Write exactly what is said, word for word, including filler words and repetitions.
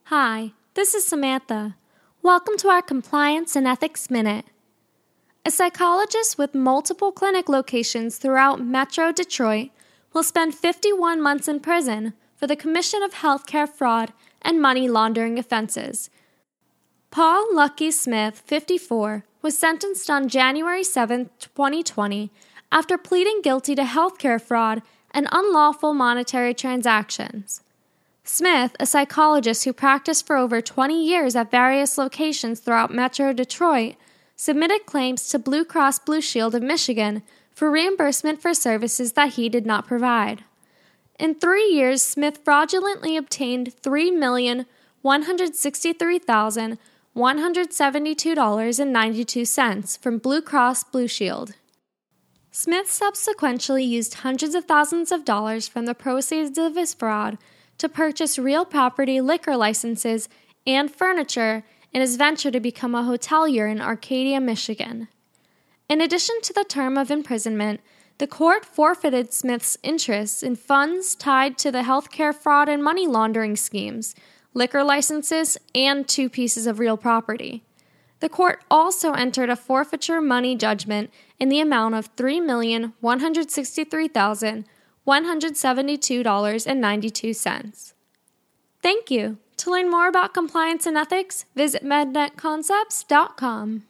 Hi, this is Samantha. Welcome to our Compliance and Ethics Minute. A psychologist with multiple clinic locations throughout Metro Detroit will spend fifty-one months in prison for the commission of healthcare fraud and money laundering offenses. Paul Lucky Smith, fifty-four, was sentenced on January seventh, twenty twenty, after pleading guilty to healthcare fraud and unlawful monetary transactions. Smith, a psychologist who practiced for over twenty years at various locations throughout Metro Detroit, submitted claims to Blue Cross Blue Shield of Michigan for reimbursement for services that he did not provide. In three years, Smith fraudulently obtained three million one hundred sixty-three thousand one hundred seventy-two dollars and ninety-two cents from Blue Cross Blue Shield. Smith subsequently used hundreds of thousands of dollars from the proceeds of his fraud to purchase real property, liquor licenses, and furniture in his venture to become a hotelier in Arcadia, Michigan. In addition to the term of imprisonment, the court forfeited Smith's interests in funds tied to the healthcare fraud and money laundering schemes, liquor licenses, and two pieces of real property. The court also entered a forfeiture money judgment in the amount of three million one hundred sixty-three thousand one hundred seventy-two dollars and ninety-two cents. Thank you. To learn more about compliance and ethics, visit mednet concepts dot com.